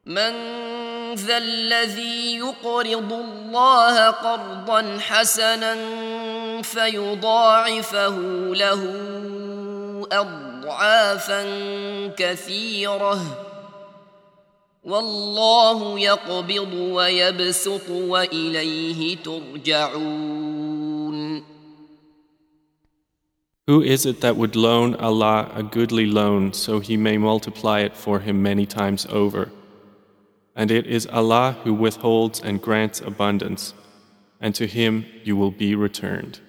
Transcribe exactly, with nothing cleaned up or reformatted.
من ذا الذي يقرض الله قرضا حسنا فيضاعفه له أضعافا كثيرة والله يقبض ويبسط وإليه ترجعون. Who is it that would loan Allah a goodly loan so He may multiply it for him many times over? And it is Allah who withholds and grants abundance, and to Him you will be returned.